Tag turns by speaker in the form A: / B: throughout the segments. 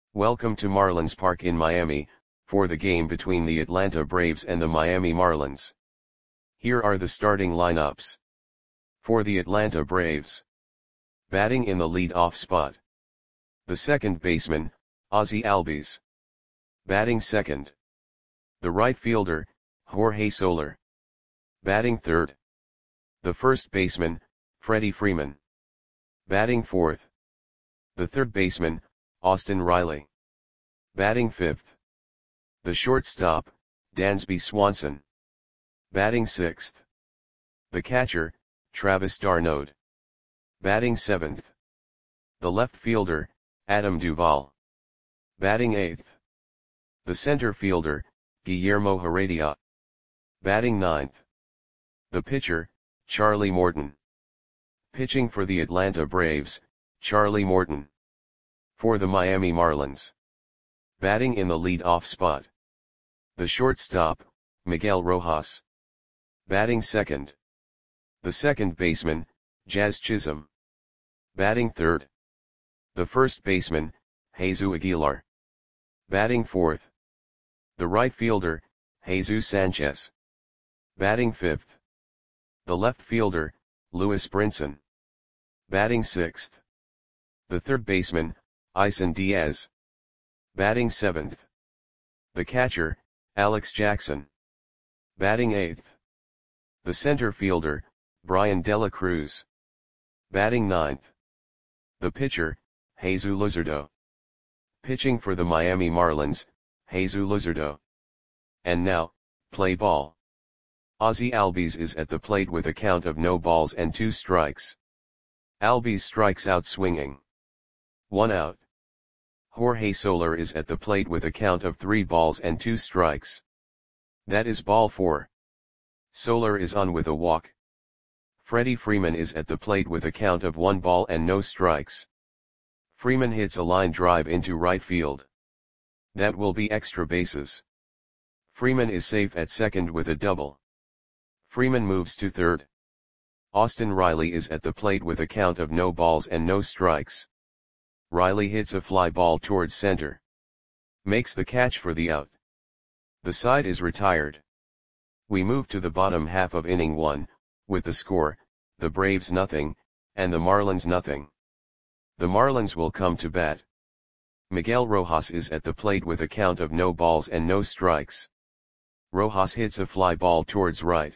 A: Welcome to Marlins Park in Miami, for the game between the Atlanta Braves and the Miami Marlins. Here are the starting lineups. For the Atlanta Braves. Batting in the lead-off spot. The second baseman, Ozzie Albies. Batting second. The right fielder, Jorge Soler. Batting third. The first baseman, Freddie Freeman. Batting fourth. The third baseman, Austin Riley. Batting fifth. The shortstop, Dansby Swanson. Batting sixth. The catcher, Travis d'Arnaud. Batting seventh. The left fielder, Adam Duvall. Batting eighth. The center fielder, Guillermo Heredia. Batting ninth. The pitcher, Charlie Morton. Pitching for the Atlanta Braves, Charlie Morton. For the Miami Marlins. Batting in the lead-off spot. The shortstop, Miguel Rojas. Batting second. The second baseman, Jazz Chisholm. Batting third. The first baseman, Jesus Aguilar. Batting fourth. The right fielder, Jesus Sanchez. Batting fifth. The left fielder, Lewis Brinson. Batting sixth. The third baseman, Isan Diaz. Batting seventh. The catcher, Alex Jackson. Batting eighth. The center fielder, Brian Dela Cruz. Batting ninth. The pitcher, Jesus Luzardo. Pitching for the Miami Marlins, Jesus Luzardo. And now, play ball. Ozzie Albies is at the plate with a count of no balls and 2 strikes. Albies strikes out swinging. 1 out. Jorge Soler is at the plate with a count of 3 balls and 2 strikes. That is ball 4. Soler is on with a walk. Freddie Freeman is at the plate with a count of 1 ball and no strikes. Freeman hits a line drive into right field. That will be extra bases. Freeman is safe at second with a double. Freeman moves to third. Austin Riley is at the plate with a count of no balls and no strikes. Riley hits a fly ball towards center. Makes the catch for the out. The side is retired. We move to the bottom half of inning 1, with the score, the Braves nothing, and the Marlins nothing. The Marlins will come to bat. Miguel Rojas is at the plate with a count of no balls and no strikes. Rojas hits a fly ball towards right.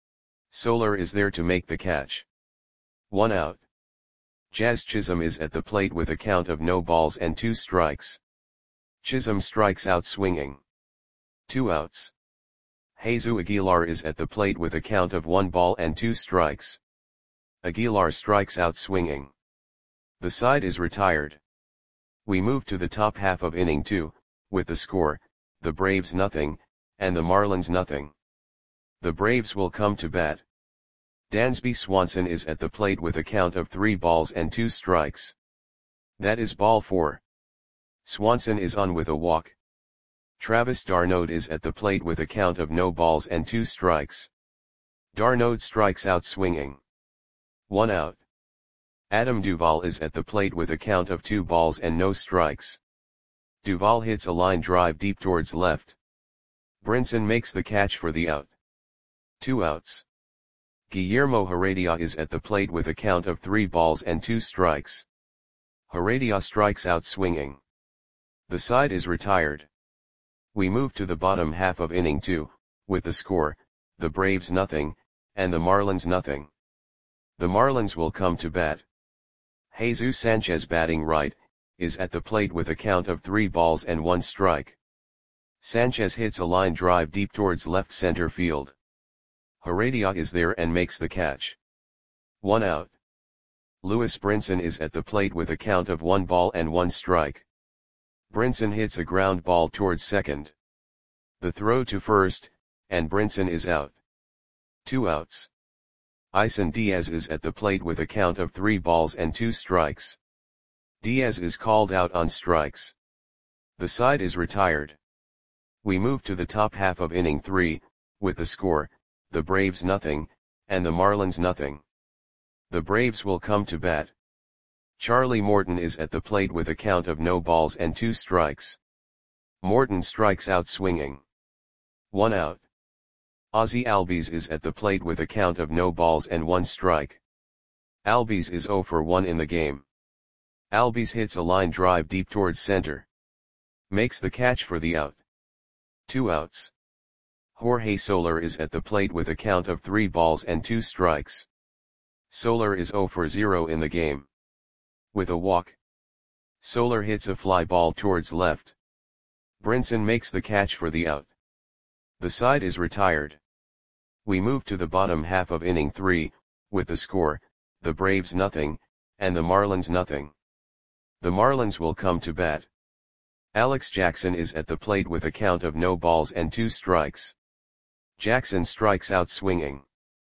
A: Soler is there to make the catch. 1 out. Jazz Chisholm is at the plate with a count of no balls and 2 strikes. Chisholm strikes out swinging. 2 outs. Jesus Aguilar is at the plate with a count of 1 ball and 2 strikes. Aguilar strikes out swinging. The side is retired. We move to the top half of inning 2, with the score, the Braves nothing, and the Marlins nothing. The Braves will come to bat. Dansby Swanson is at the plate with a count of 3 balls and 2 strikes. That is ball 4. Swanson is on with a walk. Travis d'Arnaud is at the plate with a count of no balls and 2 strikes. d'Arnaud strikes out swinging. 1 out. Adam Duvall is at the plate with a count of 2 balls and no strikes. Duvall hits a line drive deep towards left. Brinson makes the catch for the out. 2 outs. Guillermo Heredia is at the plate with a count of 3 balls and 2 strikes. Heredia strikes out swinging. The side is retired. We move to the bottom half of inning 2, with the score, the Braves nothing, and the Marlins nothing. The Marlins will come to bat. Jesus Sanchez batting right, is at the plate with a count of 3 balls and 1 strike. Sanchez hits a line drive deep towards left center field. Heredia is there and makes the catch. 1 out. Lewis Brinson is at the plate with a count of 1 ball and 1 strike. Brinson hits a ground ball towards second. The throw to first, and Brinson is out. 2 outs. Isan Diaz is at the plate with a count of 3 balls and 2 strikes. Diaz is called out on strikes. The side is retired. We move to the top half of inning 3, with the score, the Braves nothing, and the Marlins nothing. The Braves will come to bat. Charlie Morton is at the plate with a count of no balls and 2 strikes. Morton strikes out swinging. 1 out. Ozzie Albies is at the plate with a count of no balls and 1 strike. Albies is 0 for 1 in the game. Albies hits a line drive deep towards center. Makes the catch for the out. 2 outs. Jorge Soler is at the plate with a count of 3 balls and 2 strikes. Soler is 0 for 0 in the game. With a walk. Soler hits a fly ball towards left. Brinson makes the catch for the out. The side is retired. We move to the bottom half of inning 3, with the score, the Braves nothing, and the Marlins nothing. The Marlins will come to bat. Alex Jackson is at the plate with a count of no balls and 2 strikes. Jackson strikes out swinging.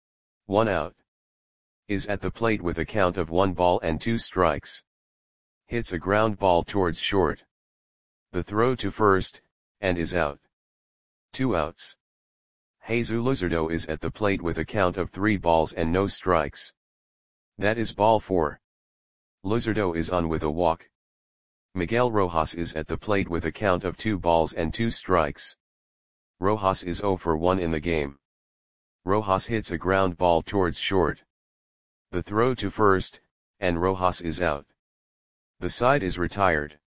A: 1 out. Is at the plate with a count of 1 ball and 2 strikes. Hits a ground ball towards short. The throw to first, and is out. 2 outs. Jesus Luzardo is at the plate with a count of 3 balls and no strikes. That is ball 4. Luzardo is on with a walk. Miguel Rojas is at the plate with a count of 2 balls and 2 strikes. Rojas is 0 for 1 in the game. Rojas hits a ground ball towards short. The throw to first, and Rojas is out. The side is retired.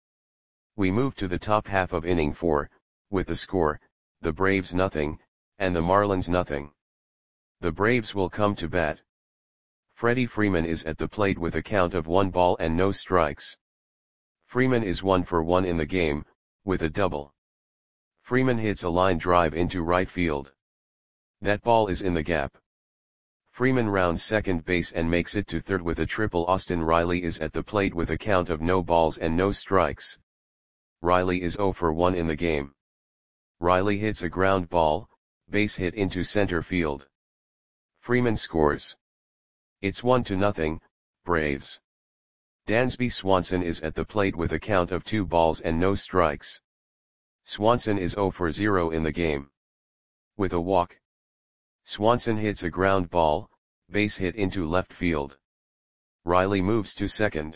A: We move to the top half of inning 4, with the score, the Braves nothing, and the Marlins nothing. The Braves will come to bat. Freddie Freeman is at the plate with a count of 1 ball and no strikes. Freeman is 1 for 1 in the game, with a double. Freeman hits a line drive into right field. That ball is in the gap. Freeman rounds second base and makes it to third with a triple. Austin Riley is at the plate with a count of no balls and no strikes. Riley is 0 for 1 in the game. Riley hits a ground ball, base hit into center field. Freeman scores. It's 1-0, Braves. Dansby Swanson is at the plate with a count of 2 balls and no strikes. Swanson is 0 for 0 in the game. With a walk. Swanson hits a ground ball, base hit into left field. Riley moves to second.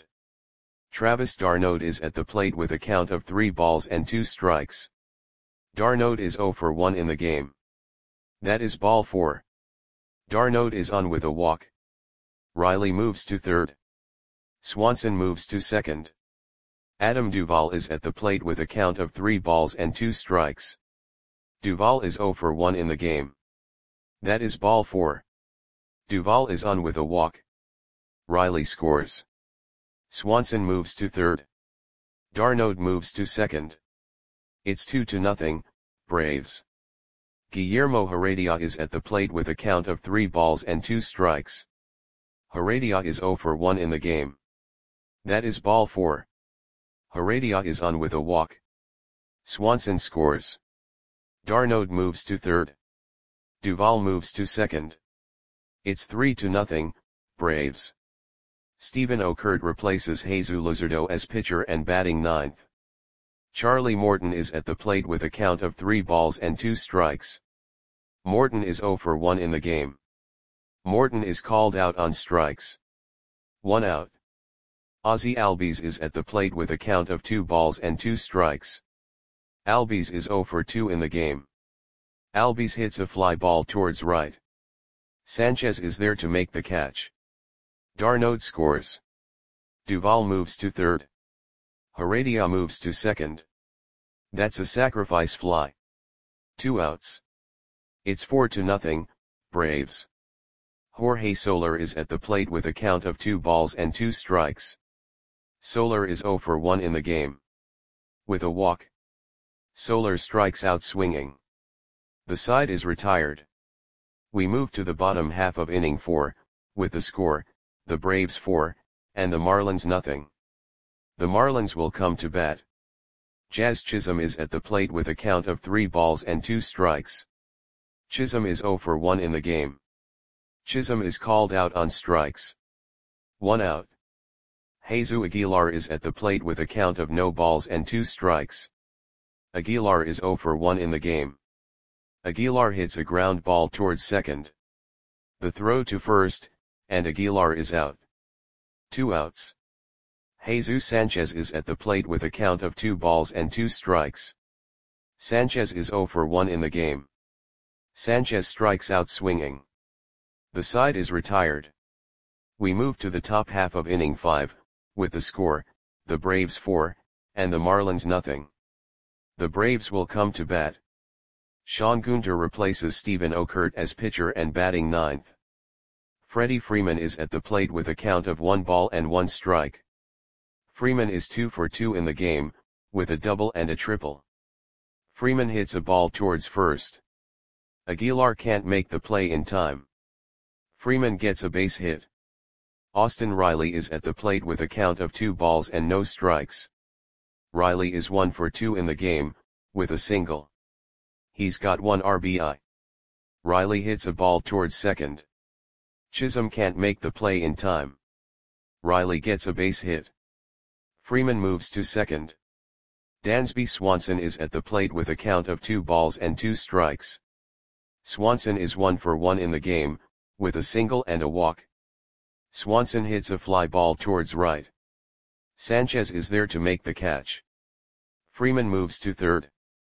A: Travis d'Arnaud is at the plate with a count of 3 balls and 2 strikes. d'Arnaud is 0 for 1 in the game. That is ball 4. d'Arnaud is on with a walk. Riley moves to third. Swanson moves to second. Adam Duvall is at the plate with a count of 3 balls and 2 strikes. Duvall is 0 for 1 in the game. That is ball 4. Duvall is on with a walk. Riley scores. Swanson moves to third. d'Arnaud moves to second. It's 2-0, Braves. Guillermo Heredia is at the plate with a count of 3 balls and 2 strikes. Heredia is 0 for 1 in the game. That is ball 4. Heredia is on with a walk. Swanson scores. d'Arnaud moves to third. Duvall moves to second. It's 3-0, Braves. Stephen Okert replaces Jesus Luzardo as pitcher and batting ninth. Charlie Morton is at the plate with a count of 3 balls and 2 strikes. Morton is 0 for 1 in the game. Morton is called out on strikes. 1 out. Ozzie Albies is at the plate with a count of 2 balls and 2 strikes. Albies is 0 for 2 in the game. Albies hits a fly ball towards right. Sanchez is there to make the catch. d'Arnaud scores. Duvall moves to third. Heredia moves to second. That's a sacrifice fly. 2 outs. It's 4-0, Braves. Jorge Soler is at the plate with a count of 2 balls and 2 strikes. Soler is 0 for 1 in the game. With a walk. Soler strikes out swinging. The side is retired. We move to the bottom half of inning 4, with the score, the Braves 4, and the Marlins nothing. The Marlins will come to bat. Jazz Chisholm is at the plate with a count of 3 balls and 2 strikes. Chisholm is 0 for 1 in the game. Chisholm is called out on strikes. 1 out. Jesus Aguilar is at the plate with a count of no balls and 2 strikes. Aguilar is 0 for 1 in the game. Aguilar hits a ground ball towards second. The throw to first, and Aguilar is out. 2 outs. Jesus Sanchez is at the plate with a count of 2 balls and 2 strikes. Sanchez is 0 for 1 in the game. Sanchez strikes out swinging. The side is retired. We move to the top half of inning 5, with the score, the Braves 4, and the Marlins nothing. The Braves will come to bat. Sean Gunter replaces Stephen Okert as pitcher and batting ninth. Freddie Freeman is at the plate with a count of 1 ball and 1 strike. Freeman is 2 for 2 in the game, with a double and a triple. Freeman hits a ball towards first. Aguilar can't make the play in time. Freeman gets a base hit. Austin Riley is at the plate with a count of 2 balls and no strikes. Riley is 1 for 2 in the game, with a single. He's got 1 RBI. Riley hits a ball towards second. Chisholm can't make the play in time. Riley gets a base hit. Freeman moves to second. Dansby Swanson is at the plate with a count of 2 balls and 2 strikes. Swanson is 1 for 1 in the game, with a single and a walk. Swanson hits a fly ball towards right. Sanchez is there to make the catch. Freeman moves to third.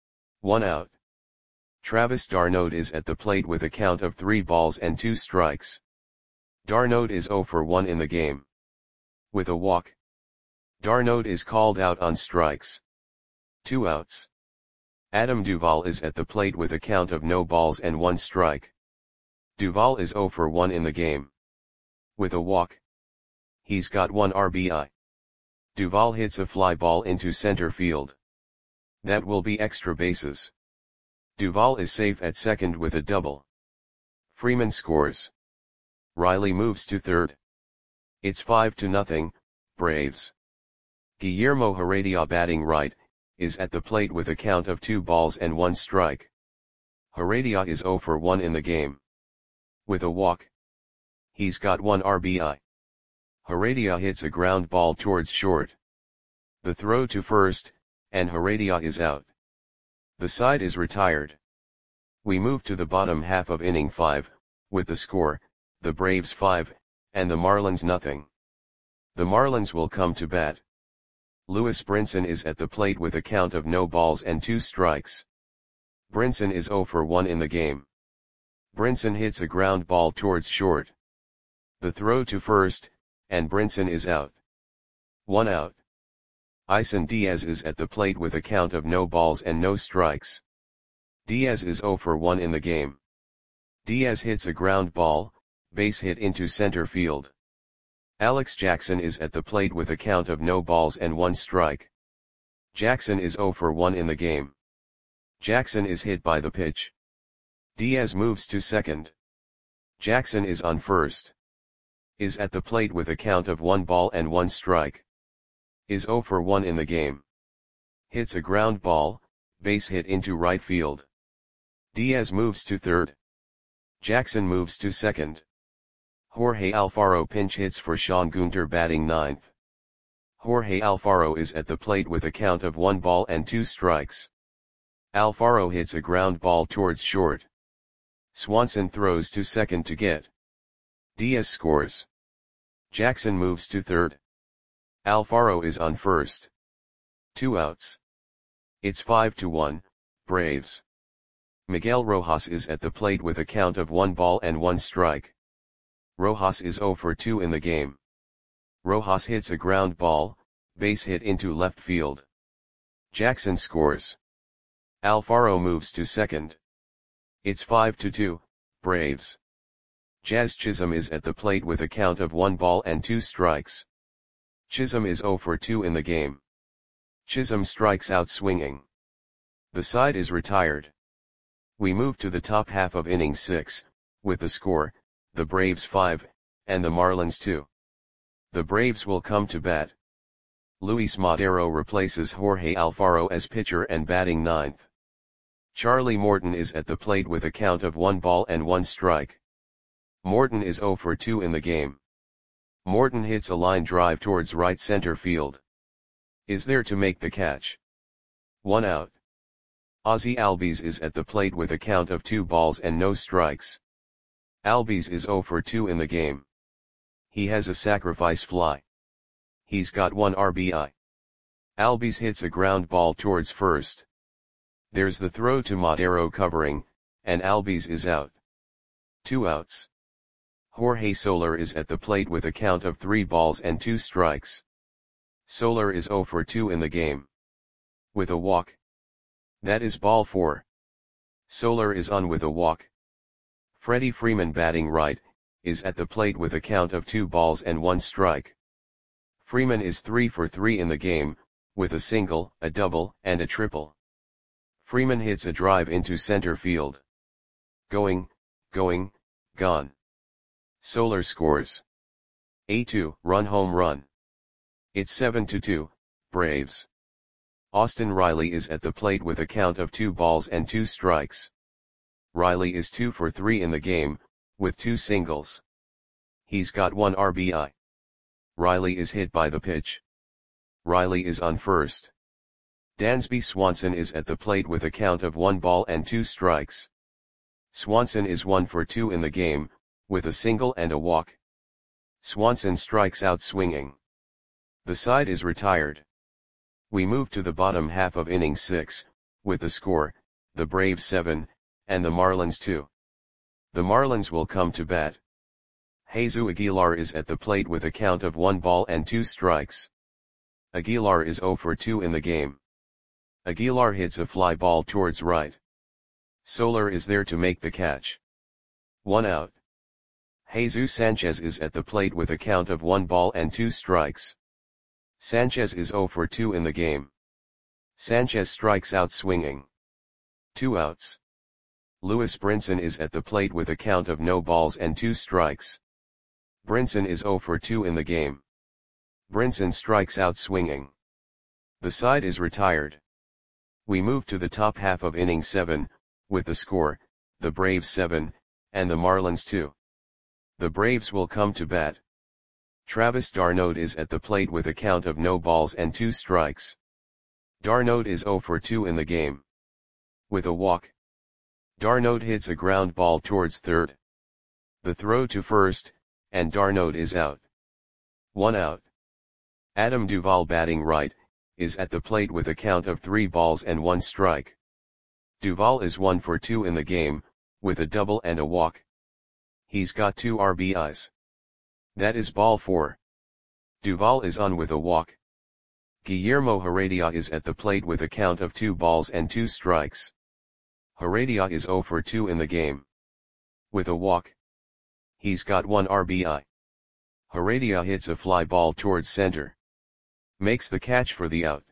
A: 1 out. Travis d'Arnaud is at the plate with a count of 3 balls and 2 strikes. d'Arnaud is 0 for 1 in the game. With a walk. d'Arnaud is called out on strikes. 2 outs. Adam Duvall is at the plate with a count of no balls and 1 strike. Duvall is 0 for 1 in the game. With a walk. He's got 1 RBI. Duvall hits a fly ball into center field. That will be extra bases. Duvall is safe at second with a double. Freeman scores. Riley moves to third. It's 5-0, Braves. Guillermo Heredia batting right, is at the plate with a count of 2 balls and 1 strike. Heredia is 0 for 1 in the game. With a walk. He's got 1 RBI. Heredia hits a ground ball towards short. The throw to first, and Heredia is out. The side is retired. We move to the bottom half of inning 5, with the score, the Braves 5, and the Marlins nothing. The Marlins will come to bat. Lewis Brinson is at the plate with a count of no balls and 2 strikes. Brinson is 0 for 1 in the game. Brinson hits a ground ball towards short. The throw to first, and Brinson is out. 1 out. Isan Diaz is at the plate with a count of no balls and no strikes. Diaz is 0 for 1 in the game. Diaz hits a ground ball, base hit into center field. Alex Jackson is at the plate with a count of no balls and 1 strike. Jackson is 0 for 1 in the game. Jackson is hit by the pitch. Diaz moves to second. Jackson is on first. Is at the plate with a count of 1 ball and 1 strike. Is 0 for 1 in the game. Hits a ground ball, base hit into right field. Diaz moves to third. Jackson moves to second. Jorge Alfaro pinch hits for Sean Gunter batting ninth. Jorge Alfaro is at the plate with a count of 1 ball and 2 strikes. Alfaro hits a ground ball towards short. Swanson throws to second to get. Diaz scores. Jackson moves to third. Alfaro is on first. 2 outs. It's 5-1, Braves. Miguel Rojas is at the plate with a count of 1 ball and 1 strike. Rojas is 0 for 2 in the game. Rojas hits a ground ball, base hit into left field. Jackson scores. Alfaro moves to second. It's 5-2, Braves. Jazz Chisholm is at the plate with a count of 1 ball and 2 strikes. Chisholm is 0 for 2 in the game. Chisholm strikes out swinging. The side is retired. We move to the top half of inning 6, with the score, the Braves 5, and the Marlins 2. The Braves will come to bat. Luis Madero replaces Jorge Alfaro as pitcher and batting ninth. Charlie Morton is at the plate with a count of 1 ball and 1 strike. Morton is 0 for 2 in the game. Morton hits a line drive towards right center field. Is there to make the catch. 1 out. Ozzie Albies is at the plate with a count of 2 balls and no strikes. Albies is 0 for 2 in the game. He has a sacrifice fly. He's got 1 RBI. Albies hits a ground ball towards first. There's the throw to Madero covering, and Albies is out. 2 outs. Jorge Soler is at the plate with a count of 3 balls and 2 strikes. Soler is 0 for 2 in the game. With a walk. That is ball 4. Soler is on with a walk. Freddie Freeman, batting right, is at the plate with a count of 2 balls and 1 strike. Freeman is 3 for 3 in the game, with a single, a double, and a triple. Freeman hits a drive into center field. Going, gone. Soler scores. A 2-run home run. It's 7-2, Braves. Austin Riley is at the plate with a count of 2 balls and 2 strikes. Riley is 2 for 3 in the game, with 2 singles. He's got 1 RBI. Riley is hit by the pitch. Riley is on first. Dansby Swanson is at the plate with a count of 1 ball and 2 strikes. Swanson is 1 for 2 in the game, with a single and a walk. Swanson strikes out swinging. The side is retired. We move to the bottom half of inning 6, with the score, the Braves 7, and the Marlins 2. The Marlins will come to bat. Jesus Aguilar is at the plate with a count of 1 ball and 2 strikes. Aguilar is 0 for 2 in the game. Aguilar hits a fly ball towards right. Soler is there to make the catch. 1 out. Jesus Sanchez is at the plate with a count of 1 ball and 2 strikes. Sanchez is 0 for 2 in the game. Sanchez strikes out swinging. 2 outs. Lewis Brinson is at the plate with a count of no balls and 2 strikes. Brinson is 0 for 2 in the game. Brinson strikes out swinging. The side is retired. We move to the top half of inning 7, with the score, the Braves 7, and the Marlins 2. The Braves will come to bat. Travis d'Arnaud is at the plate with a count of no balls and 2 strikes. d'Arnaud is 0 for 2 in the game. With a walk. d'Arnaud hits a ground ball towards third. The throw to first, and d'Arnaud is out. 1 out. Adam Duvall, batting right, is at the plate with a count of 3 balls and 1 strike. Duvall is 1 for 2 in the game, with a double and a walk. He's got 2 RBIs. That is ball 4. Duvall is on with a walk. Guillermo Heredia is at the plate with a count of 2 balls and 2 strikes. Heredia is 0 for 2 in the game. With a walk. He's got 1 RBI. Heredia hits a fly ball towards center. Makes the catch for the out.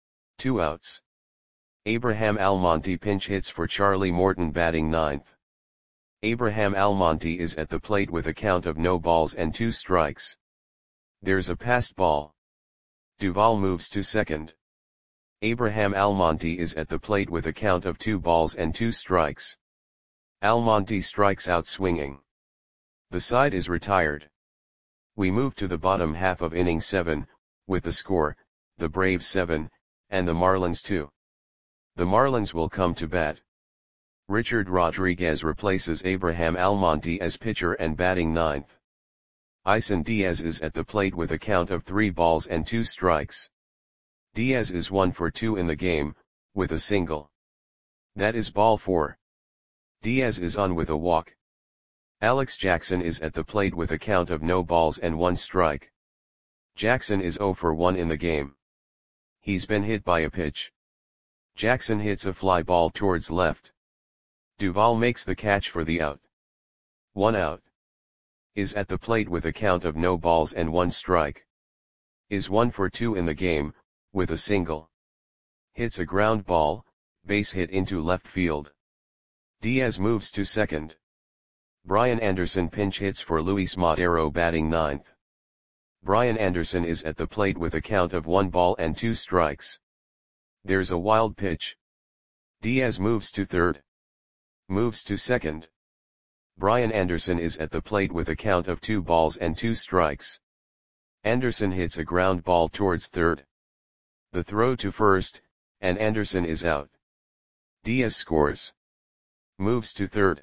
A: 2 outs. Abraham Almonte pinch hits for Charlie Morton, batting ninth. Abraham Almonte is at the plate with a count of no balls and 2 strikes. There's a passed ball. Duvall moves to second. Abraham Almonte is at the plate with a count of 2 balls and 2 strikes. Almonte strikes out swinging. The side is retired. We move to the bottom half of inning 7, with the score, the Braves 7, and the Marlins 2. The Marlins will come to bat. Richard Rodriguez replaces Abraham Almonte as pitcher and batting ninth. Isan Diaz is at the plate with a count of 3 balls and 2 strikes. Diaz is 1 for 2 in the game, with a single. That is ball 4. Diaz is on with a walk. Alex Jackson is at the plate with a count of no balls and 1 strike. Jackson is 0 for 1 in the game. He's been hit by a pitch. Jackson hits a fly ball towards left. Duvall makes the catch for the out. 1 out. Is at the plate with a count of no balls and 1 strike. Is 1 for 2 in the game, with a single. Hits a ground ball, base hit into left field. Diaz moves to second. Brian Anderson pinch hits for Luis Madero, batting ninth. Brian Anderson is at the plate with a count of 1 ball and 2 strikes. There's a wild pitch. Diaz moves to third. Moves to second. Brian Anderson is at the plate with a count of 2 balls and 2 strikes. Anderson hits a ground ball towards third. The throw to first, and Anderson is out. Diaz scores. Moves to third.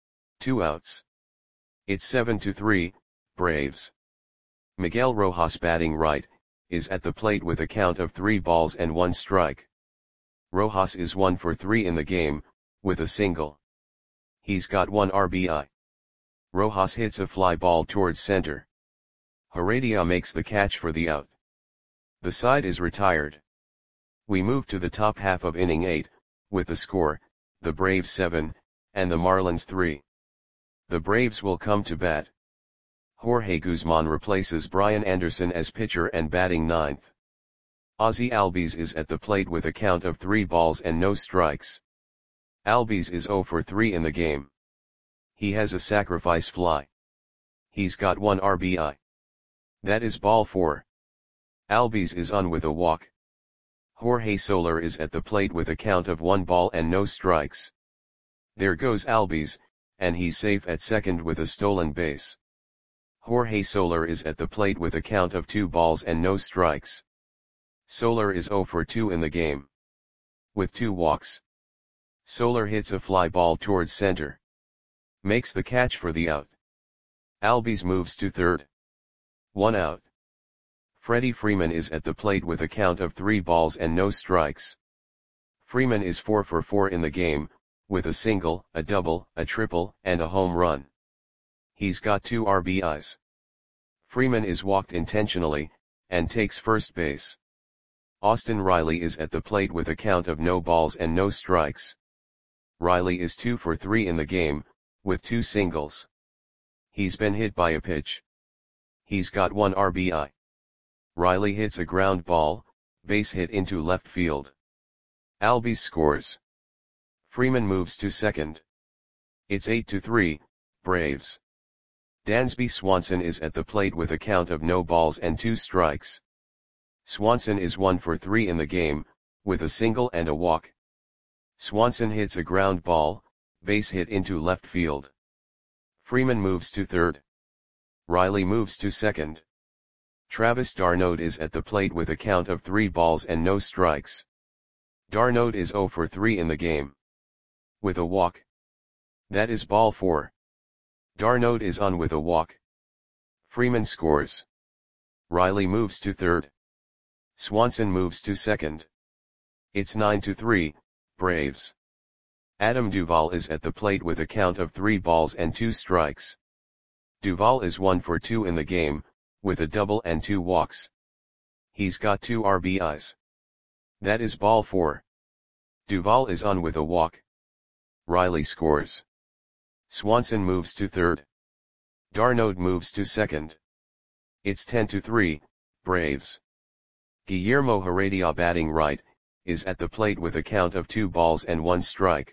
A: 2 outs. It's 7-3, Braves. Miguel Rojas, batting right, is at the plate with a count of 3 balls and 1 strike. Rojas is 1 for 3 in the game, with a single. He's got 1 RBI. Rojas hits a fly ball towards center. Heredia makes the catch for the out. The side is retired. We move to the top half of inning 8, with the score, the Braves 7, and the Marlins 3. The Braves will come to bat. Jorge Guzman replaces Brian Anderson as pitcher and batting ninth. Ozzie Albies is at the plate with a count of 3 balls and no strikes. Albies is 0 for 3 in the game. He has a sacrifice fly. He's got 1 RBI. That is ball 4. Albies is on with a walk. Jorge Soler is at the plate with a count of 1 ball and no strikes. There goes Albies, and he's safe at second with a stolen base. Jorge Soler is at the plate with a count of 2 balls and no strikes. Soler is 0 for 2 in the game. With 2 walks. Soler hits a fly ball towards center. Makes the catch for the out. Albies moves to third. 1 out. Freddie Freeman is at the plate with a count of 3 balls and no strikes. Freeman is 4 for 4 in the game, with a single, a double, a triple, and a home run. He's got 2 RBIs. Freeman is walked intentionally, and takes first base. Austin Riley is at the plate with a count of no balls and no strikes. Riley is 2 for 3 in the game, with 2 singles. He's been hit by a pitch. He's got 1 RBI. Riley hits a ground ball, base hit into left field. Albies scores. Freeman moves to second. It's 8-3, Braves. Dansby Swanson is at the plate with a count of no balls and 2 strikes. Swanson is 1 for 3 in the game, with a single and a walk. Swanson hits a ground ball, base hit into left field. Freeman moves to third. Riley moves to second. Travis d'Arnaud is at the plate with a count of 3 balls and no strikes. D'Arnaud is 0 for 3 in the game. With a walk. That is ball 4. D'Arnaud is on with a walk. Freeman scores. Riley moves to third. Swanson moves to second. It's 9-3, Braves. Adam Duvall is at the plate with a count of 3 balls and 2 strikes. Duvall is 1 for 2 in the game, with a double and 2 walks. He's got 2 RBIs. That is ball 4. Duvall is on with a walk. Riley scores. Swanson moves to third. D'Arnaud moves to second. It's 10-3, Braves. Guillermo Heredia batting right, is at the plate with a count of 2 balls and 1 strike.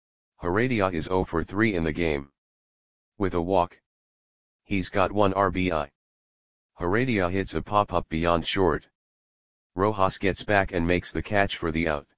A: Heredia is 0 for 3 in the game. With a walk. He's got 1 RBI. Heredia hits a pop-up beyond short. Rojas gets back and makes the catch for the out.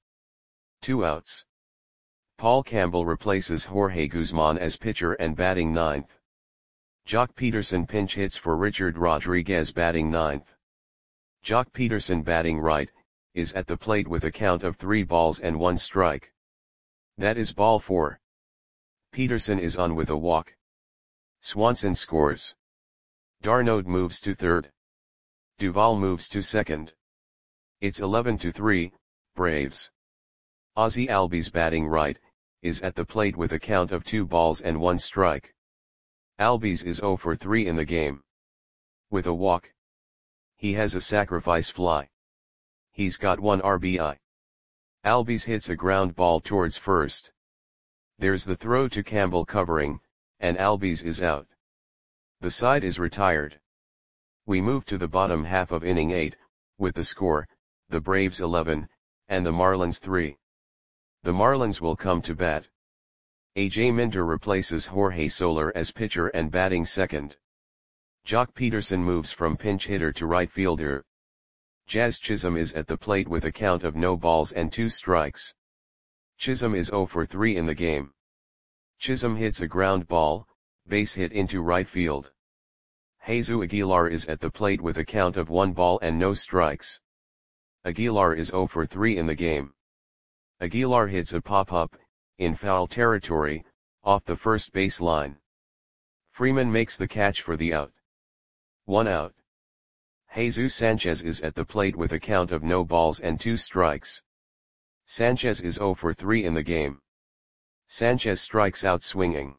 A: 2 outs. Paul Campbell replaces Jorge Guzman as pitcher and batting ninth. Jock Peterson pinch hits for Richard Rodriguez batting ninth. Jock Peterson batting right, is at the plate with a count of 3 balls and 1 strike. That is ball 4. Peterson is on with a walk. Swanson scores. D'Arnaud moves to third. Duvall moves to second. It's 11-3, Braves. Ozzie Albies batting right, is at the plate with a count of 2 balls and 1 strike. Albies is 0 for 3 in the game. With a walk. He has a sacrifice fly. He's got 1 RBI. Albies hits a ground ball towards first. There's the throw to Campbell covering, and Albies is out. The side is retired. We move to the bottom half of inning 8, with the score, the Braves 11, and the Marlins 3. The Marlins will come to bat. A.J. Minter replaces Jorge Soler as pitcher and batting second. Jock Peterson moves from pinch hitter to right fielder. Jazz Chisholm is at the plate with a count of no balls and 2 strikes. Chisholm is 0 for 3 in the game. Chisholm hits a ground ball, base hit into right field. Jesus Aguilar is at the plate with a count of 1 ball and no strikes. Aguilar is 0 for 3 in the game. Aguilar hits a pop-up, in foul territory, off the first base line. Freeman makes the catch for the out. 1 out. Jesus Sanchez is at the plate with a count of no balls and 2 strikes. Sanchez is 0 for 3 in the game. Sanchez strikes out swinging.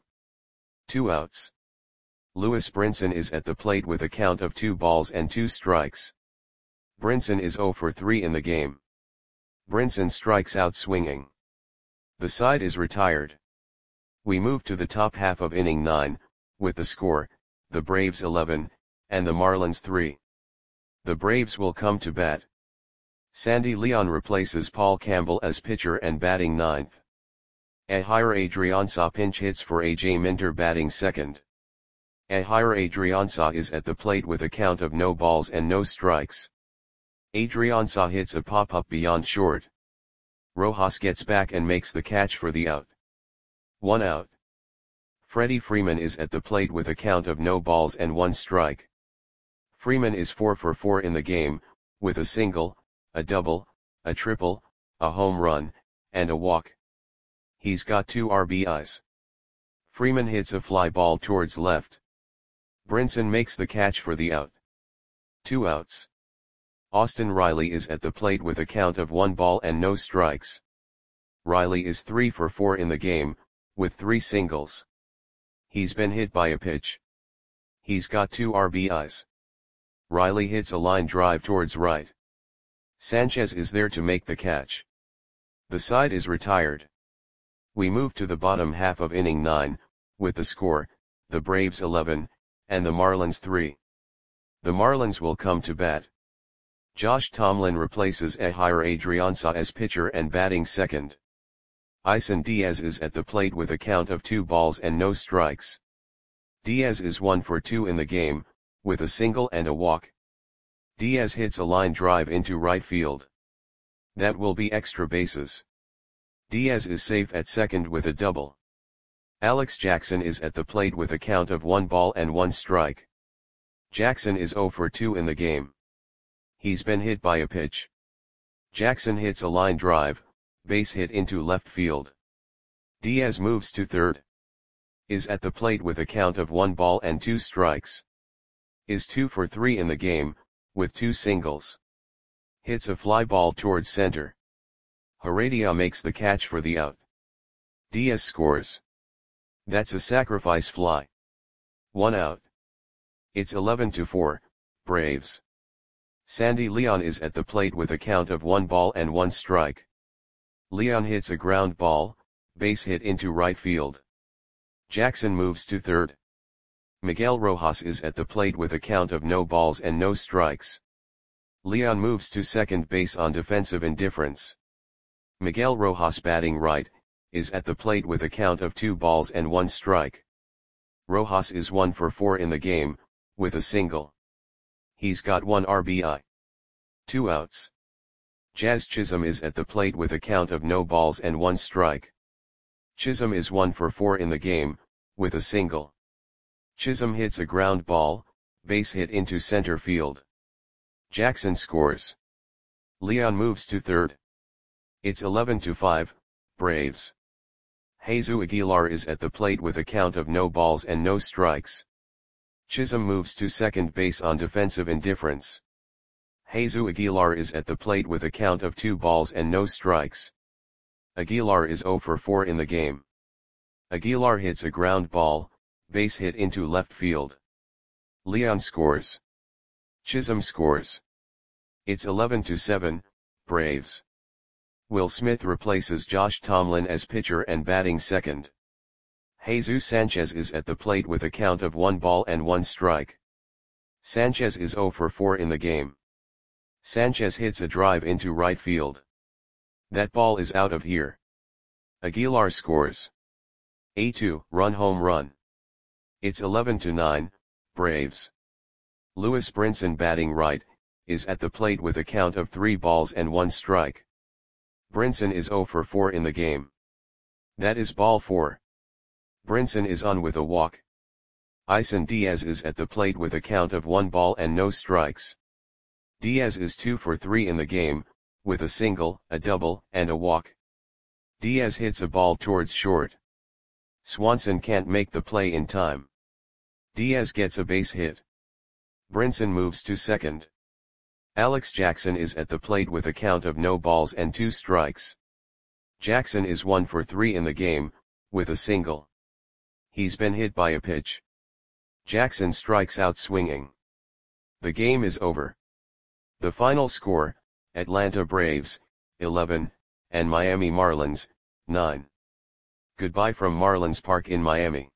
A: 2 outs. Lewis Brinson is at the plate with a count of 2 balls and 2 strikes. Brinson is 0 for 3 in the game. Brinson strikes out swinging. The side is retired. We move to the top half of inning 9, with the score, the Braves 11, and the Marlins 3. The Braves will come to bat. Sandy Leon replaces Paul Campbell as pitcher and batting 9th. Ehire Adrianza pinch hits for AJ Minter batting 2nd. Ehire Adrianza is at the plate with a count of no balls and no strikes. Adrianza hits a pop-up beyond short. Rojas gets back and makes the catch for the out. 1 out. Freddie Freeman is at the plate with a count of no balls and 1 strike. Freeman is 4 for 4 in the game, with a single, a double, a triple, a home run, and a walk. He's got 2 RBIs. Freeman hits a fly ball towards left. Brinson makes the catch for the out. 2 outs. Austin Riley is at the plate with a count of 1 ball and no strikes. Riley is 3 for 4 in the game, with 3 singles. He's been hit by a pitch. He's got 2 RBIs. Riley hits a line drive towards right. Sanchez is there to make the catch. The side is retired. We move to the bottom half of inning 9, with the score, the Braves 11, and the Marlins 3. The Marlins will come to bat. Josh Tomlin replaces Ehire Adrianza as pitcher and batting 2nd. Isan Diaz is at the plate with a count of 2 balls and no strikes. Diaz is 1 for 2 in the game, with a single and a walk. Diaz hits a line drive into right field. That will be extra bases. Diaz is safe at 2nd with a double. Alex Jackson is at the plate with a count of 1 ball and 1 strike. Jackson is 0 for 2 in the game. He's been hit by a pitch. Jackson hits a line drive, base hit into left field. Diaz moves to 3rd. Is at the plate with a count of 1 ball and 2 strikes. Is 2 for 3 in the game, with 2 singles. Hits a fly ball towards center. Heredia makes the catch for the out. Diaz scores. That's a sacrifice fly. 1 out. It's 11-4, Braves. Sandy Leon is at the plate with a count of 1 ball and 1 strike. Leon hits a ground ball, base hit into right field. Jackson moves to 3rd. Miguel Rojas is at the plate with a count of no balls and no strikes. Leon moves to 2nd base on defensive indifference. Miguel Rojas batting right, is at the plate with a count of 2 balls and 1 strike. Rojas is 1 for 4 in the game, with a single. He's got 1 RBI. 2 outs. Jazz Chisholm is at the plate with a count of no balls and 1 strike. Chisholm is 1 for 4 in the game, with a single. Chisholm hits a ground ball, base hit into center field. Jackson scores. Leon moves to 3rd. It's 11-5, Braves. Jesus Aguilar is at the plate with a count of no balls and no strikes. Chisholm moves to 2nd base on defensive indifference. Jesus Aguilar is at the plate with a count of 2 balls and no strikes. Aguilar is 0 for 4 in the game. Aguilar hits a ground ball, base hit into left field. Leon scores. Chisholm scores. It's 11-7, Braves. Will Smith replaces Josh Tomlin as pitcher and batting 2nd. Jesus Sanchez is at the plate with a count of 1 ball and 1 strike. Sanchez is 0 for 4 in the game. Sanchez hits a drive into right field. That ball is out of here. Aguilar scores. A 2-run home run. It's 11-9, Braves. Lewis Brinson batting right, is at the plate with a count of 3 balls and 1 strike. Brinson is 0 for 4 in the game. That is ball 4. Brinson is on with a walk. Isan Diaz is at the plate with a count of 1 ball and no strikes. Diaz is 2 for 3 in the game, with a single, a double, and a walk. Diaz hits a ball towards short. Swanson can't make the play in time. Diaz gets a base hit. Brinson moves to 2nd. Alex Jackson is at the plate with a count of no balls and 2 strikes. Jackson is 1 for 3 in the game, with a single. He's been hit by a pitch. Jackson strikes out swinging. The game is over. The final score, Atlanta Braves, 11, and Miami Marlins, 9. Goodbye from Marlins Park in Miami.